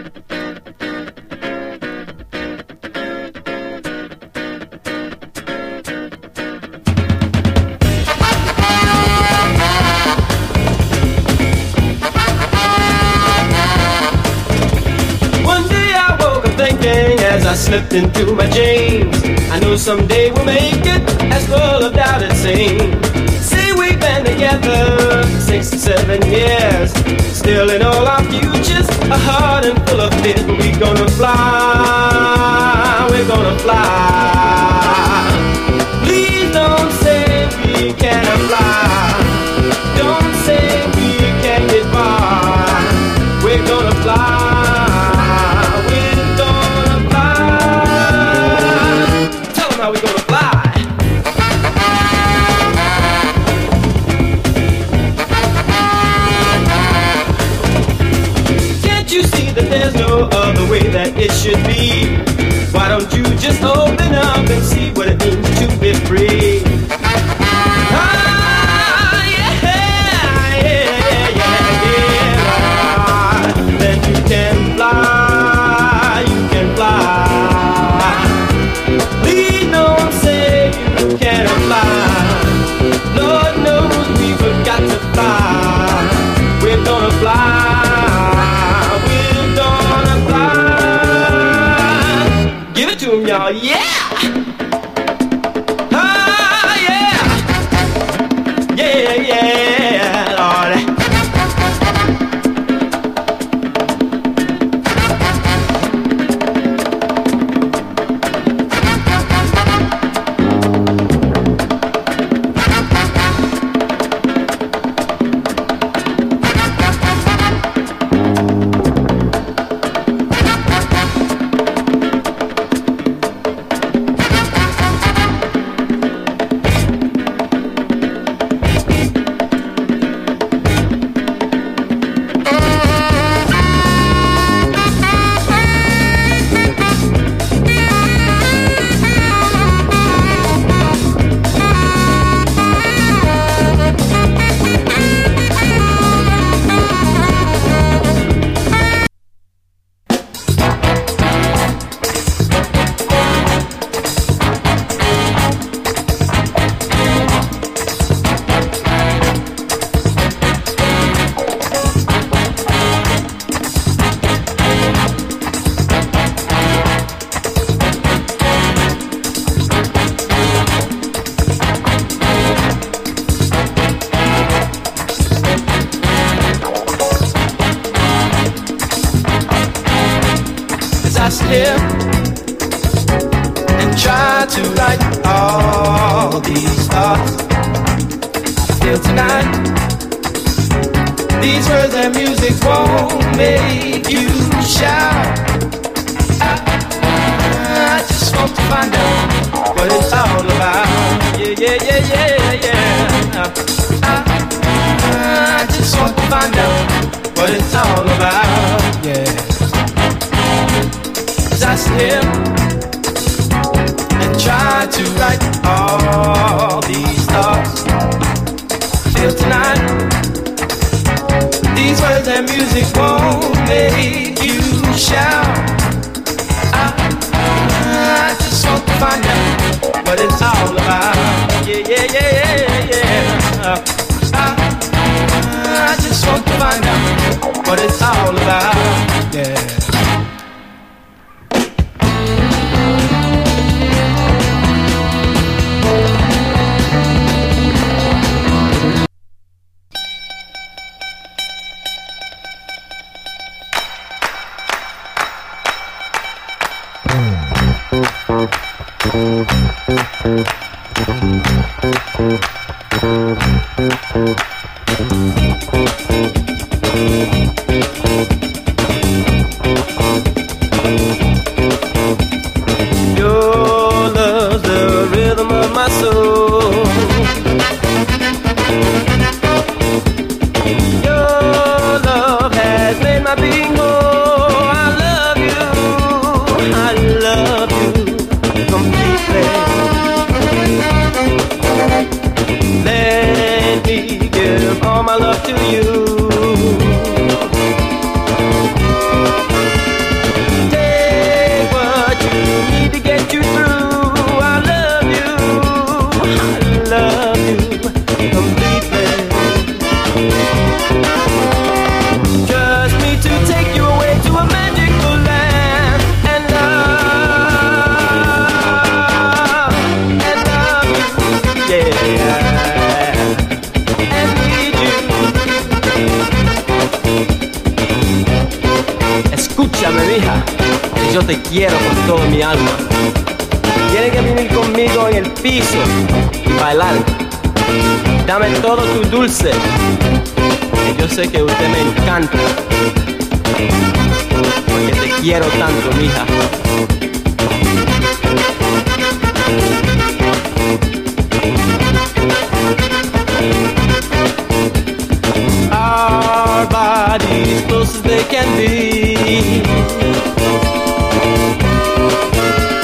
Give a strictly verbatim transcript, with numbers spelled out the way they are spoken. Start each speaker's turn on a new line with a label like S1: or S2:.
S1: I slipped into my jeans. I know someday we'll make it, as full of doubt it seems. See, we've been together six or seven years, still in all our futures, a heart and full of fear. We're gonna fly, we're gonna fly. Please don't say we can't fly. Don't say we can't get far. We're gonna fly. How we gonna fly? Can't you see that there's no other way that it should be? Why don't you just open up and see what it means to be free? Ah, yeah, yeah, yeah, yeah. Then you can fly, you can fly. Can't fly. Lord knows we've got to fly. We're gonna fly. We're gonna fly. Give it to him, y'all. Yeah! Ah, yeah! Yeah, yeah, Lord. Here and try to write all these thoughts I feel tonight. These words and music won't make you shout. I, I just want to find out what it's all about. Yeah, yeah, yeah, yeah, yeah. I, I just want to find out what it's all about. Yeah. I sit here and try to write all these thoughts I feel tonight. These words and music won't make you shout. I, I just want to find out what it's all about. Yeah, yeah, yeah, yeah, yeah. I, I just want to find out what it's all about. Yeah. Your love's the rhythm of my soul. Your love has made my being whole. I love you, I love you completely. Let me give Escúchame, mija, que yo te quiero con todo mi alma. Tienes que venir conmigo en el piso y bailar. Dame todo tu dulce, que yo sé que usted me encanta, porque te quiero tanto, mija.